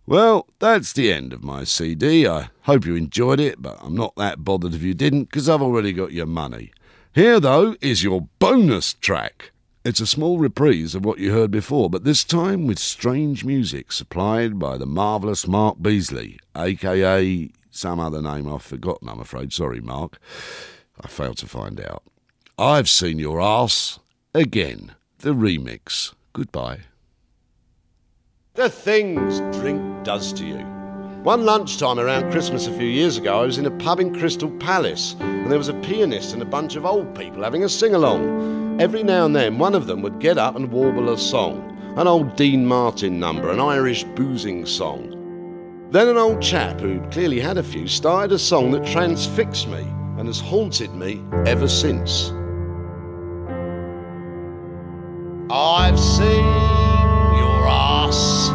Well, that's the end of my CD. I hope you enjoyed it, but I'm not that bothered if you didn't, because I've already got your money. Here, though, is your bonus track. It's a small reprise of what you heard before, but this time with strange music supplied by the marvellous Mark Beasley, a.k.a. some other name I've forgotten, I'm afraid. Sorry, Mark. I failed to find out. I've Seen Your Arse again, the remix. Goodbye. The things drink does to you. One lunchtime around Christmas a few years ago, I was in a pub in Crystal Palace, and there was a pianist and a bunch of old people having a sing-along. Every now and then, one of them would get up and warble a song, an old Dean Martin number, an Irish boozing song. Then an old chap who'd clearly had a few started a song that transfixed me and has haunted me ever since. I've seen your arse,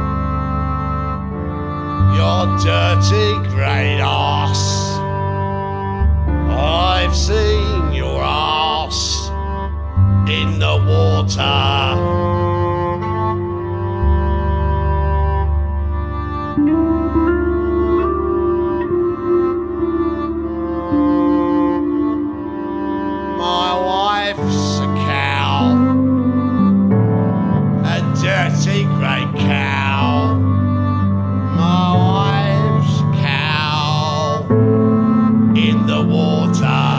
your dirty great arse. I've seen your arse in the water. My wife's a cow, a dirty great cow. My wife's a cow in the water.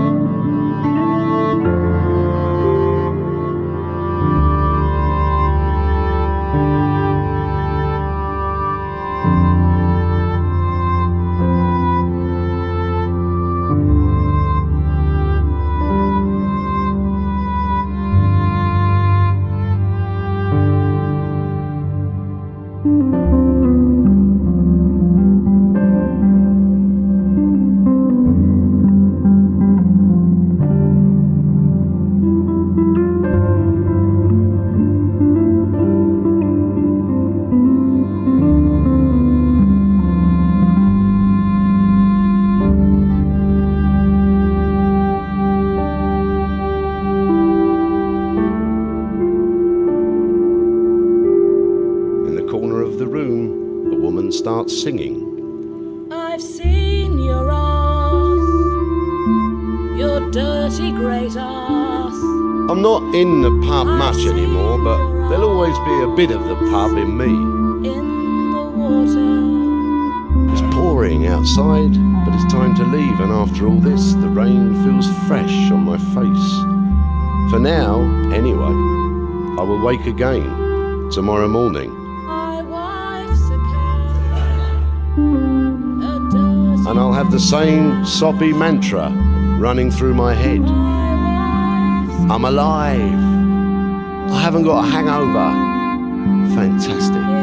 Starts singing. I've seen your arse, your dirty great arse. I'm not in the pub much anymore, but there'll always be a bit of the pub in me. In the water. It's pouring outside, but it's time to leave, and after all this, the rain feels fresh on my face. For now, anyway, I will wake again tomorrow morning. And I'll have the same soppy mantra running through my head. I'm alive. I haven't got a hangover. Fantastic.